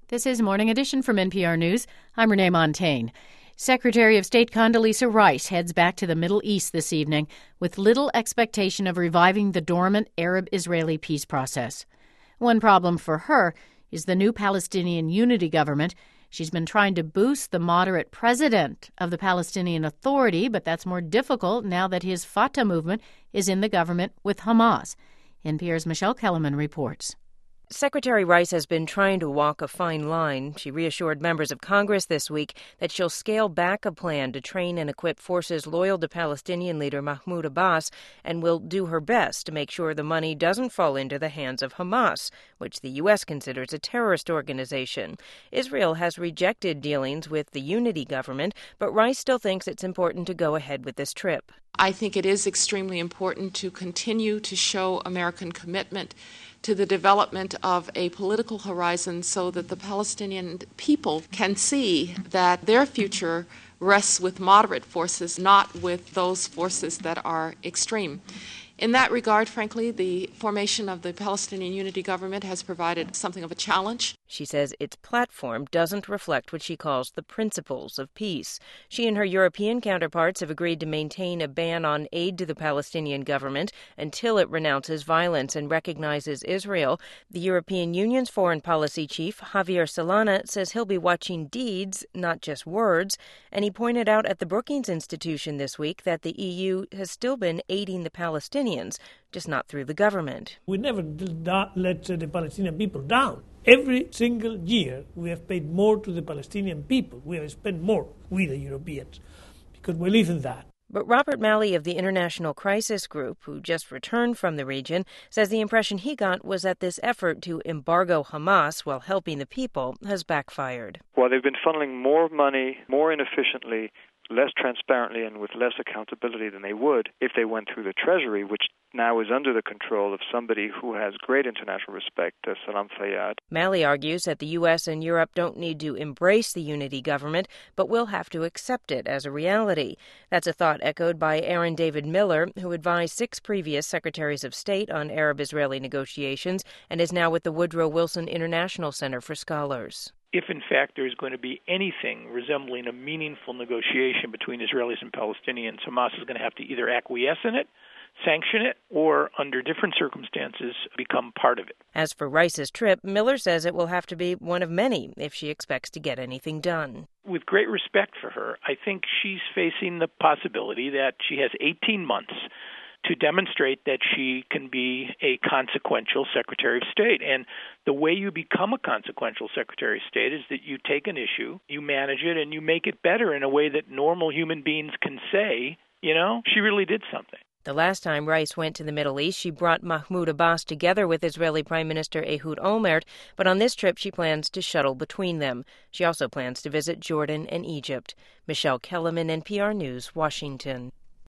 This is Morning Edition from NPR News. I'm Renee Montaigne. Secretary of State Condoleezza Rice heads back to the Middle East this evening with little expectation of reviving the dormant Arab-Israeli peace process. One problem for her is the new Palestinian Unity government. She's been trying to boost the moderate president of the Palestinian Authority, but that's more difficult now that his Fatah movement is in the government with Hamas. NPR's Michelle Kellerman reports. Secretary Rice has been trying to walk a fine line. She reassured members of Congress this week that she'll scale back a plan to train and equip forces loyal to Palestinian leader Mahmoud Abbas and will do her best to make sure the money doesn't fall into the hands of Hamas, which the U.S. considers a terrorist organization. Israel has rejected dealings with the unity government, but Rice still thinks it's important to go ahead with this trip. I think it is extremely important to continue to show American commitment to the development of a political horizon so that the Palestinian people can see that their future rests with moderate forces, not with those forces that are extreme. In that regard, frankly, the formation of the Palestinian Unity Government has provided something of a challenge. She says its platform doesn't reflect what she calls the principles of peace. She and her European counterparts have agreed to maintain a ban on aid to the Palestinian government until it renounces violence and recognizes Israel. The European Union's foreign policy chief, Javier Solana, says he'll be watching deeds, not just words, and he pointed out at the Brookings Institution this week that the EU has still been aiding the Palestinians, just not through the government. We never let the Palestinian people down. Every single year we have paid more to the Palestinian people. We have spent more, we the Europeans, because we believe in that. But Robert Malley of the International Crisis Group, who just returned from the region, says the impression he got was that this effort to embargo Hamas while helping the people has backfired. Well, they've been funneling more money, more inefficiently, less transparently, and with less accountability than they would if they went through the Treasury, which now is under the control of somebody who has great international respect, Salam Fayyad. Malley argues that the U.S. and Europe don't need to embrace the unity government, but will have to accept it as a reality. That's a thought echoed by Aaron David Miller, who advised 6 previous secretaries of state on Arab-Israeli negotiations and is now with the Woodrow Wilson International Center for Scholars. If, in fact, there's going to be anything resembling a meaningful negotiation between Israelis and Palestinians, Hamas is going to have to either acquiesce in it, sanction it, or, under different circumstances, become part of it. As for Rice's trip, Miller says it will have to be one of many if she expects to get anything done. With great respect for her, I think she's facing the possibility that she has 18 months to demonstrate that she can be a consequential Secretary of State. And the way you become a consequential Secretary of State is that you take an issue, you manage it, and you make it better in a way that normal human beings can say, she really did something. The last time Rice went to the Middle East, she brought Mahmoud Abbas together with Israeli Prime Minister Ehud Olmert, but on this trip she plans to shuttle between them. She also plans to visit Jordan and Egypt. Michelle Kellerman, NPR News, Washington.